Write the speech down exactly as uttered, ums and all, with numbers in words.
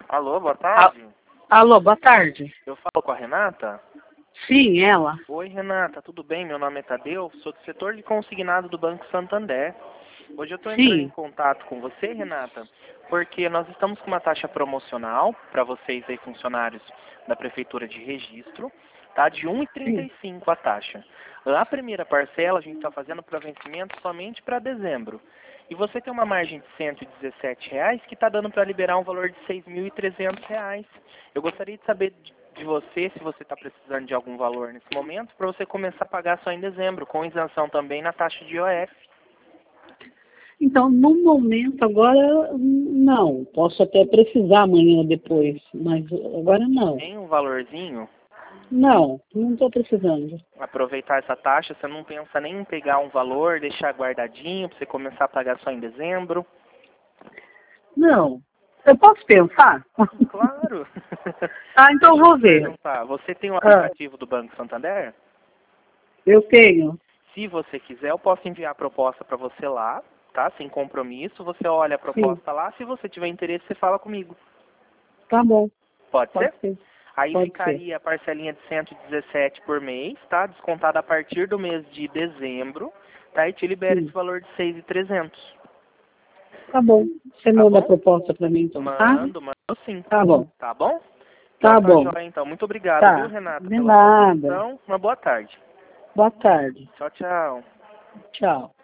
Alô, boa A- tarde. Alô, boa tarde. Eu falo com a Renata? Sim, ela. Oi, Renata, tudo bem? Meu nome é Tadeu, sou do setor de consignado do Banco Santander. Hoje eu estou entrando em Sim. contato com você, Renata, porque nós estamos com uma taxa promocional para vocês aí, funcionários da Prefeitura de Registro, tá? De um real e trinta Sim. e cinco a taxa. A primeira parcela a gente está fazendo para vencimento somente para dezembro. E você tem uma margem de cento e dezessete reais que está dando para liberar um valor de seis mil e trezentos reais. Eu gostaria de saber de de você, se você está precisando de algum valor nesse momento, para você começar a pagar só em dezembro, com isenção também na taxa de I O F. Então, no momento, agora, não. Posso até precisar amanhã ou depois, mas agora não. Tem um valorzinho, Não, não estou precisando. aproveitar essa taxa, você não pensa nem em pegar um valor, deixar guardadinho, para você começar a pagar só em dezembro? Não. Eu posso pensar? Claro! Ah, então eu Deixa eu vou te ver. perguntar, você tem um Ah, aplicativo do Banco Santander? eu tenho. Se você quiser, eu posso enviar a proposta para você lá, tá? Sem compromisso, você olha a Sim. proposta lá, se você tiver interesse, você fala comigo. Tá bom. Pode ser? Pode ser. Aí Pode ser. ficaria a parcelinha de cento e dezessete por mês, tá? Descontada a partir do mês de dezembro, tá? E te libera esse Sim. valor de seis mil e trezentos. Tá bom. Você Tá manda a bom? proposta para mim, então, tá? Mando, mando sim. Tá bom. Tá bom? Então Tá tá bom. jóia, então. Muito obrigado, viu, Tá. Renata, De pela sua nada. atenção. Uma boa tarde. Boa tarde. Tchau, tchau. Tchau.